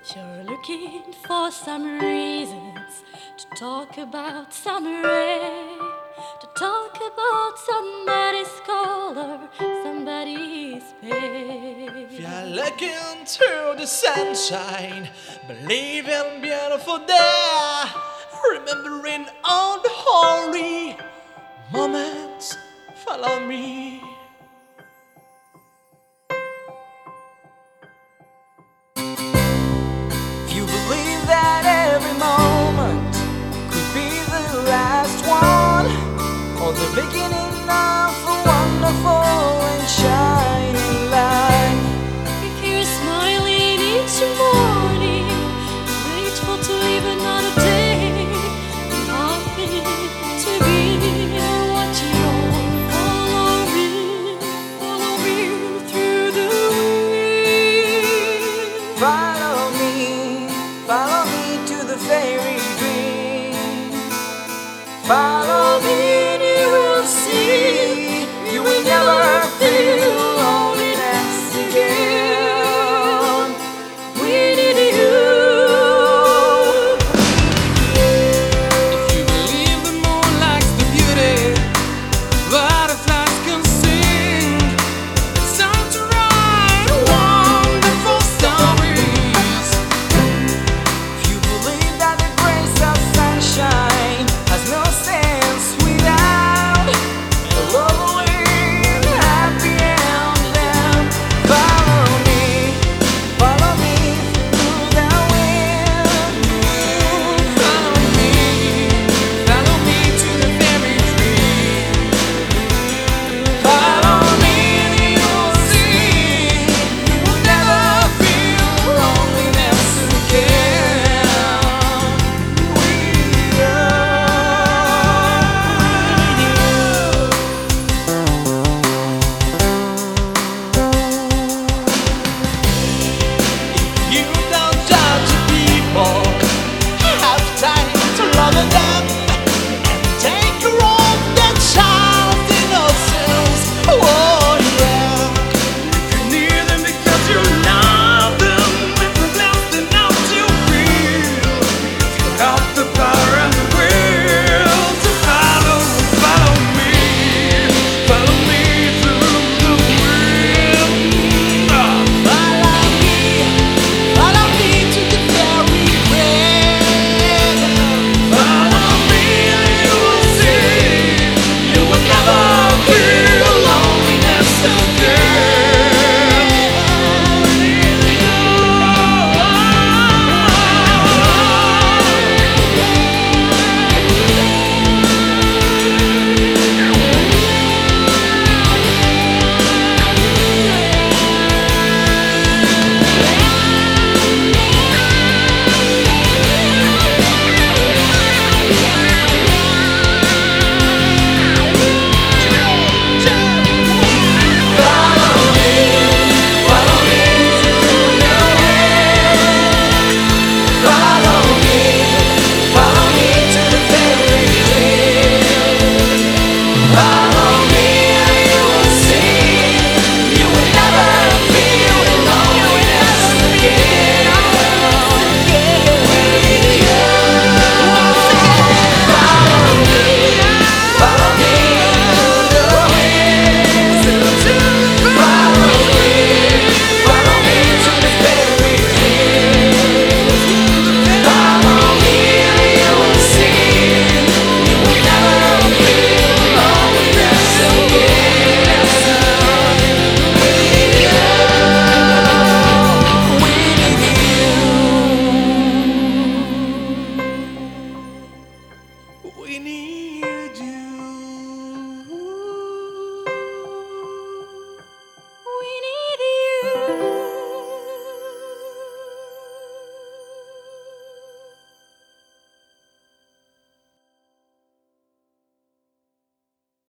You're looking for some reasons to talk about some rain, to talk about somebody's color, somebody's pain. If you're looking through the sunshine, believe in beautiful day, remembering all the holy moments, follow me. If you believe that every moment could be the last one, or the beginning of a wonderful and shining life. If you're smiling each morning, grateful to live another day, and happy to be watching all follow me through the wind. Follow me to the fairy dream. Follow me and you will see, you will never feel loneliness again. We need you. If you believe the moon likes the beauty, butterflies can sing. It's time to write wonderful stories. If you believe that the grace of sunshine has no sense without a lovely and happy ending, follow me through the wind. Follow me to the fairy dream. Follow me and you will see, you will never feel loneliness again. We You don't judge people, have time to love them, and take care of their child innocence. Oh yeah. You need them because you love them. If you're blessed enough to feel, you have the power and the will to follow me through the wind. Follow me to the fairy land. Follow me and you will see, you will never feel loneliness follow me to the fairy dream. Follow me and you will see, you will never feel loneliness again. Follow me through the wind. Follow me to the fairy dream. Follow me and you will see, you will never feel loneliness again. We need you. We need